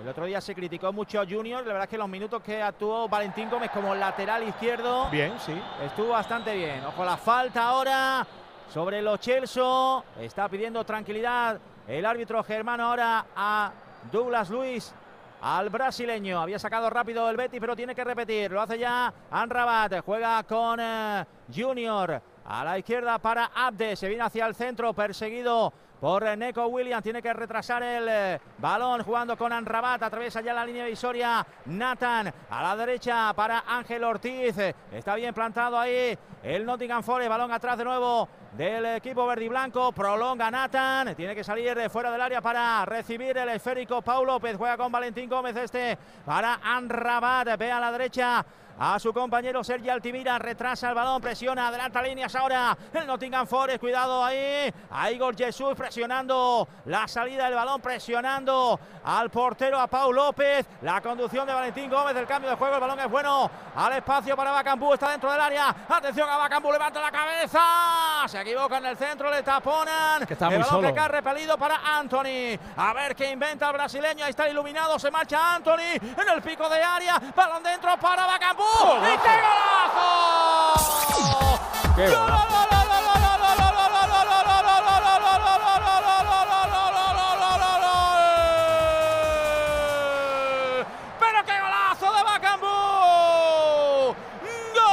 El otro día se criticó mucho a Junior, la verdad es que los minutos que actuó Valentín Gómez como lateral izquierdo, bien, sí, estuvo bastante bien. Ojo la falta ahora sobre Lo Celso, está pidiendo tranquilidad el árbitro germano ahora a Douglas Luiz, al brasileño. Había sacado rápido el Betis, pero tiene que repetir, lo hace ya Amrabat, juega con Junior, a la izquierda para Abde, se viene hacia el centro, perseguido por Neco Williams, tiene que retrasar el balón jugando con Amrabat, atraviesa ya la línea divisoria Nathan, a la derecha para Ángel Ortiz, está bien plantado ahí el Nottingham Forest, balón atrás de nuevo del equipo verde y blanco, prolonga Nathan, tiene que salir fuera del área para recibir el esférico Pau López, juega con Valentín Gómez para Amrabat, ve a la derecha a su compañero Sergi Altimira, retrasa el balón, presiona, adelanta líneas ahora el Nottingham Forest, cuidado ahí, a Igor Jesús presionando la salida del balón, presionando al portero, a Pau López, la conducción de Valentín Gómez, el cambio de juego, el balón es bueno, al espacio para Bakambu, está dentro del área, atención a Bakambu, levanta la cabeza, se equivoca en el centro, le taponan, que está el muy balón solo. que cae repelido para Anthony, a ver qué inventa el brasileño, ahí está iluminado, se marcha Anthony, en el pico de área, balón dentro para Bakambu, ¡y qué golazo! ¡Qué golazo! ¡Pero qué golazo de Bakambu! ¡Gol!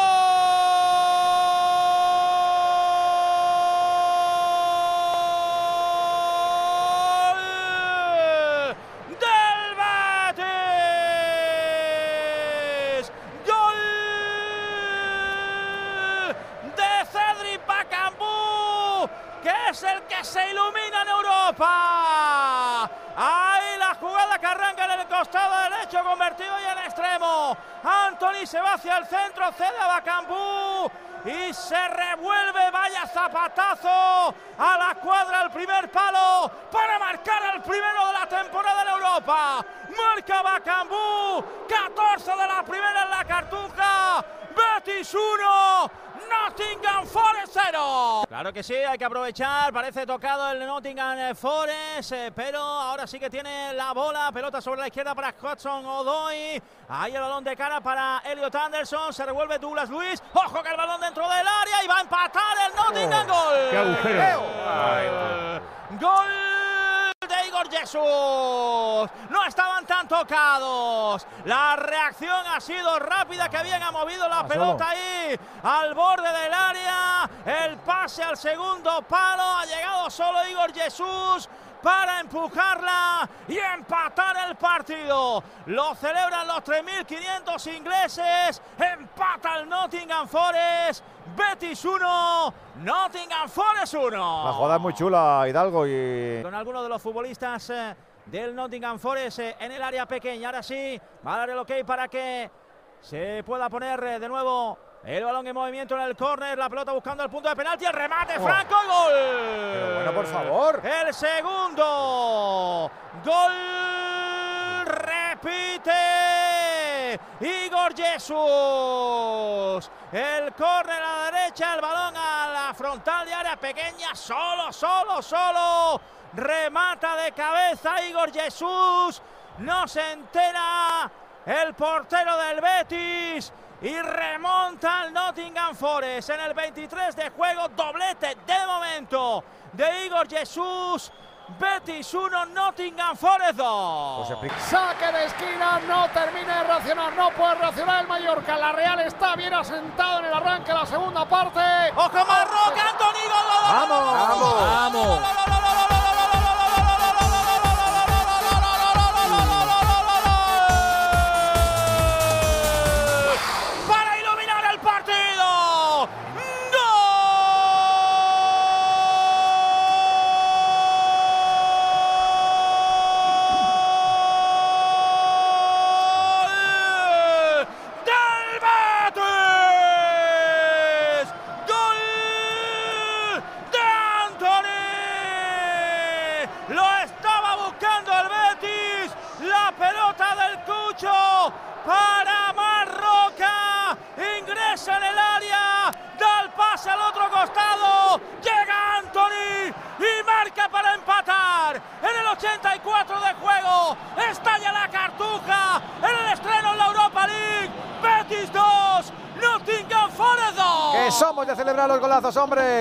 ¡Del Betis! ¡Gol de Cedric Bakambu, que es el que se ilumina en Europa! Ahí la jugada que arranca en el costado derecho, convertido y en extremo. Anthony se va hacia el centro, cede a Bakambu y se revuelve, vaya zapatazo a la cuadra, al primer palo para marcar el primero de la temporada en Europa. Marca Bakambu, 14 de la primera en la Cartuja, Betis 1, Nottingham Forest 0. Claro que sí, hay que aprovechar, parece tocado el Nottingham Forest, pero ahora sí que tiene la bola, pelota sobre la izquierda para Hudson Odoi, ahí el balón de cara para Elliot Anderson, se revuelve Douglas Luiz, ojo que el balón dentro del área y va a empatar el Nottingham. Gol. ¡Qué agujero! Gol de Igor Jesús, no estaban tan tocados, la reacción ha sido rápida, que bien ha movido la pelota ahí al borde del área, el pase al segundo palo, ha llegado solo Igor Jesús para empujarla y empatar el partido. Lo celebran los 3.500 ingleses, empata el Nottingham Forest, Betis 1, Nottingham Forest 1. La jugada es muy chula, Hidalgo, y con algunos de los futbolistas del Nottingham Forest en el área pequeña. Ahora sí, va a dar el ok para que se pueda poner de nuevo el balón en movimiento en el córner, la pelota buscando el punto de penalti, el remate franco y gol. Pero bueno, por favor. El segundo gol, repite Igor Jesús. El córner a la derecha, el balón a la frontal de área pequeña, solo. Remata de cabeza Igor Jesús, no se entera el portero del Betis y remonta el Nottingham Forest en el 23 de juego, doblete de momento de Igor Jesús. Betis 1, Nottingham Forest 2. Saque de esquina, no termina de reaccionar, no puede reaccionar el Mallorca. La Real está bien asentado en el arranque de la segunda parte. ¡Ojo Marroca, Anthony! ¡Vamos! Para iluminar el partido. Lo estaba buscando el Betis, la pelota del Cucho para Marroca, ingresa en el área, da el pase al otro costado, llega Anthony y marca para empatar en el 84 de juego. Estalla la cartuja en el estreno en la Europa League. Betis 2, Nottingham Forest 2. Que somos de celebrar los golazos, hombre.